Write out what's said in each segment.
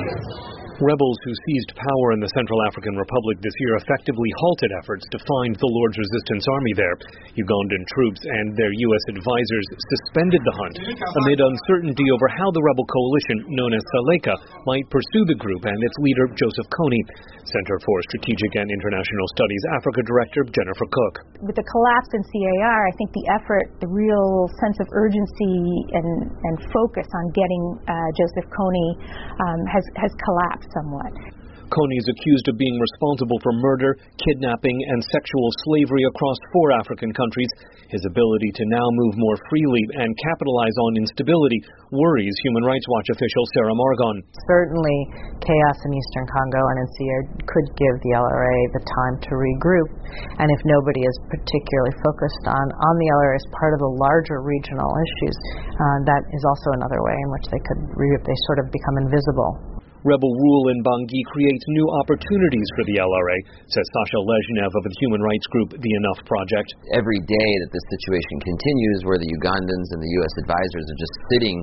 Rebels who seized power in the Central African Republic this year effectively halted efforts to find the Lord's Resistance Army there. Ugandan troops and their U.S. advisors suspended the hunt amid uncertainty over how the rebel coalition, known as Seleka, might pursue the group and its leader, Joseph Kony. Center for Strategic and International Studies Africa Director Jennifer Cook. With the collapse in CAR, I think the effort, the real sense of urgency and focus on getting Joseph Kony has collapsed somewhat. Kony is accused of being responsible for murder, kidnapping, and sexual slavery across 4 African countries. His ability to now move more freely and capitalize on instability worries Human Rights Watch official Sarah Margon. Certainly, chaos in Eastern Congo and in CAR could give the LRA the time to regroup. And if nobody is particularly focused on the LRA as part of the larger regional issues, that is also another way in which they could regroup. They sort of become invisible. Rebel rule in Bangui creates new opportunities for the LRA, says Sasha Lezhnev of the human rights group The Enough Project. Every day that this situation continues, where the Ugandans and the U.S. advisors are just sitting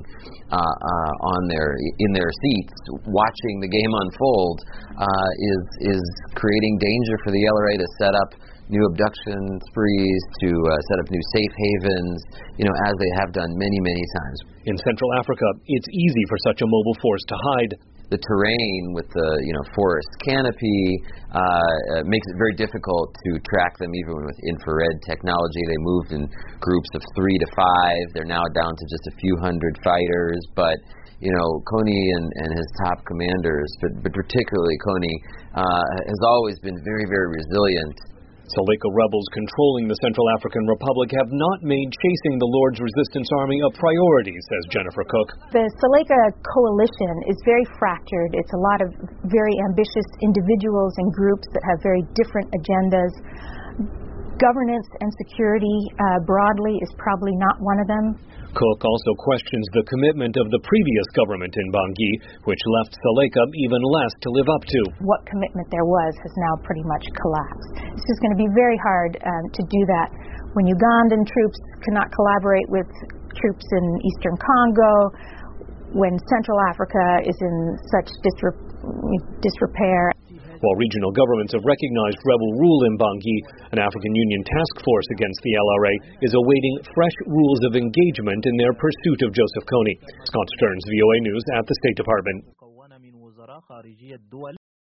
in their seats, watching the game unfold, is creating danger for the LRA to set up new abduction sprees, to set up new safe havens, as they have done many, many times. In Central Africa, it's easy for such a mobile force to hide. The terrain with the forest canopy makes it very difficult to track them even with infrared technology. They moved in groups of 3 to 5. They're now down to just a few hundred fighters. But Kony and his top commanders, but particularly Kony, has always been very, very resilient. Seleka rebels controlling the Central African Republic have not made chasing the Lord's Resistance Army a priority, says Jennifer Cook. The Seleka coalition is very fractured. It's a lot of very ambitious individuals and groups that have very different agendas. Governance and security broadly is probably not one of them. Cook also questions the commitment of the previous government in Bangui, which left Seleka even less to live up to. What commitment there was has now pretty much collapsed. This is going to be very hard to do that when Ugandan troops cannot collaborate with troops in Eastern Congo, when Central Africa is in such disrepair. While regional governments have recognized rebel rule in Bangui, an African Union task force against the LRA is awaiting fresh rules of engagement in their pursuit of Joseph Kony. Scott Stearns, VOA News at the State Department.